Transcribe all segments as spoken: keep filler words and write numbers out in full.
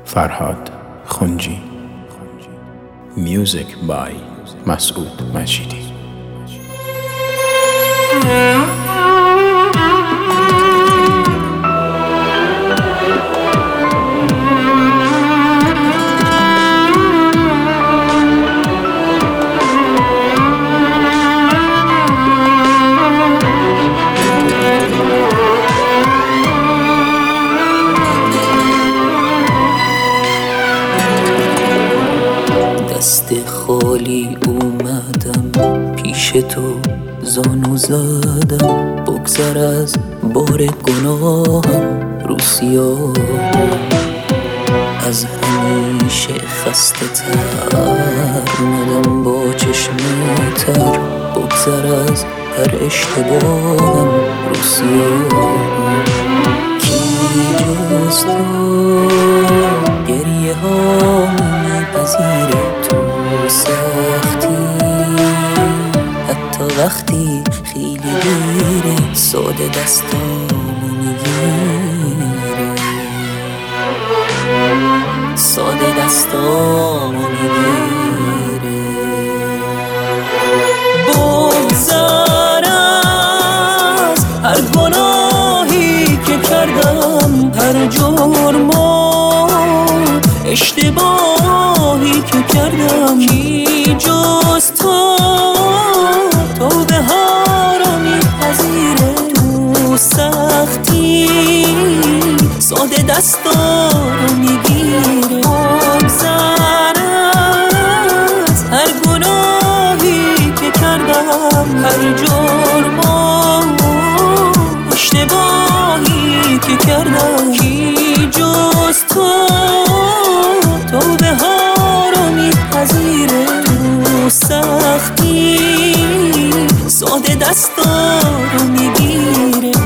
فرهاد خنجی. میوزیک بای مسعود مجیدی. دست خالی اومدم پیش تو، زانو زدم بگذر از بار گناهم رو سیاه. از همیشه خسته تر اومدم با چشم تر، بگذر از هر اشتباهم رو سیاه. کی جز تو گریه ها میپذیره تو سختی، حتی وقتی خیلی دیره ساده دستامو میگیره، ساده دستامو میگیره. بگذر از هر گناهی که کردم، هر جرم و اشتباهی که کردم. کی جز تو توبه ها رو میپذیره تو سختی، ساده دستا رو میگیره. بگذر از هر گناهی که کردم، هر جرم و اشتباهی که کردم. کی جز تو توبه ها رو میپذیره تو سختی، ساده دستا رو میگیره.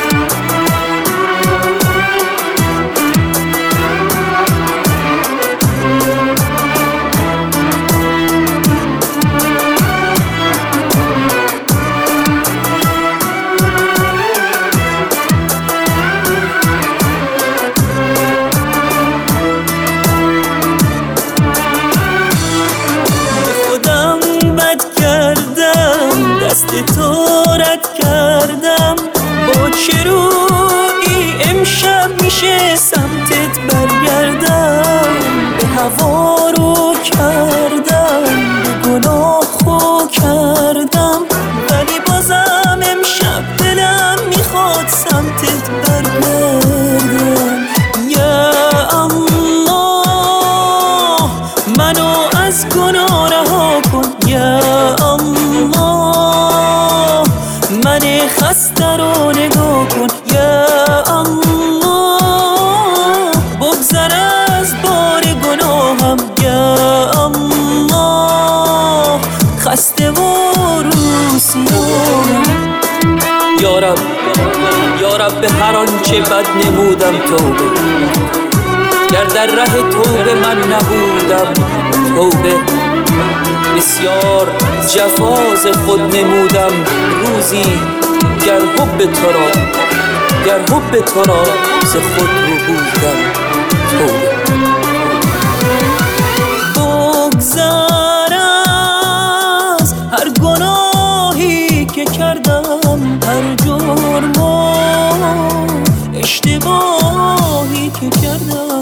دست تو رد کردم، با چه رویی امشب میشه سمتت برگردم. به هوا رو کردم، به گناه خو کردم، ولی بازم امشب دلم میخواد سمتت برگردم. یا الله منو از گناه رها کن، یا الله من خسته رو نگاه کن، یا الله بگذر از بار گناهم، یا الله خسته و رو سیاهم. یا رب یا رب به هر آنچه بد نمودم توبه، گر در ره توبه من نبودم توبه. بسیار جفاز خود نمودم روزی، گر حب تو را گر حب تو را ز خود رو بودم توبه. بگذر از هر گناهی که کردم، هر جرم و اشتباهی که کردم.